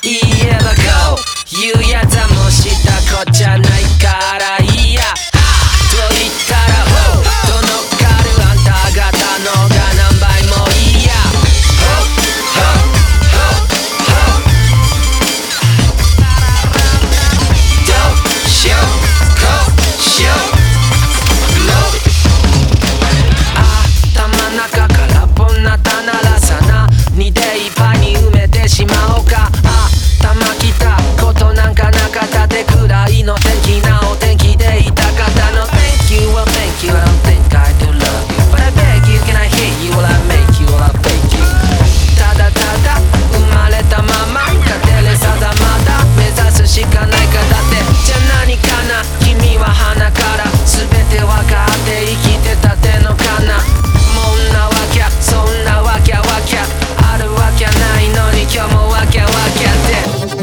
言えばこういうやつはもうしたこっちゃないからいいやと言ったらどのかるあんた方のが何倍もいいやどうしようこうしよう頭の中からぼんなたならさなにでいっぱいに埋めてしまおうか頭きたことなんかなかったってくらいの天気なお天気でいた方の Thank you, well thank you, I don't think I do love you But I beg you, can I hate you, will I make you, will I fake you ただただ生まれたまま家庭で定まだ目指すしかないかだってじゃあ何かな君は鼻から全て分かって生きてたってのかなもんなわきゃそんなわきゃわきゃあるわきゃないのに今日もわきゃわきゃって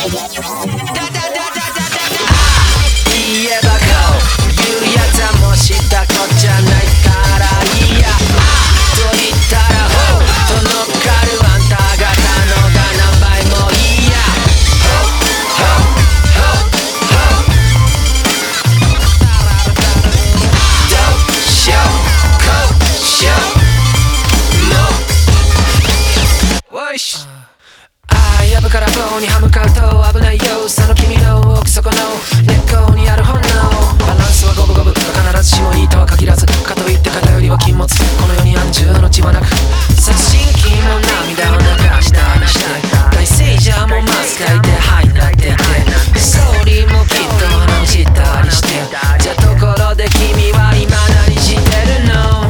言えばこういうやつはもうしたこっちゃないからいいやと言ったらどのかるあんた方のが何倍もいいやどうしようこうしようもうおいしやぶから棒に歯向かうと危ないよその君の奥底の根っこにある本能バランスは五分五分必ずしもいいとは限らずかといって偏りは禁物この世に安住の血はなく殺人鬼も涙を流したりして大聖者もマスカイでハイなっていてストーリーもきっと話したりしてじゃあところで君は今何してるの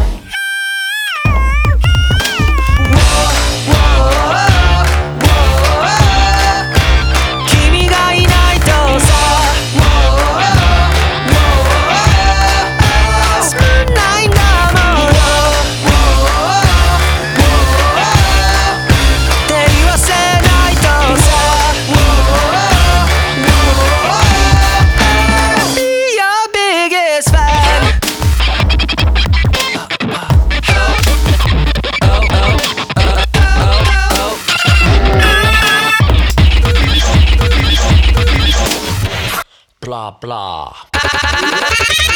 blah blah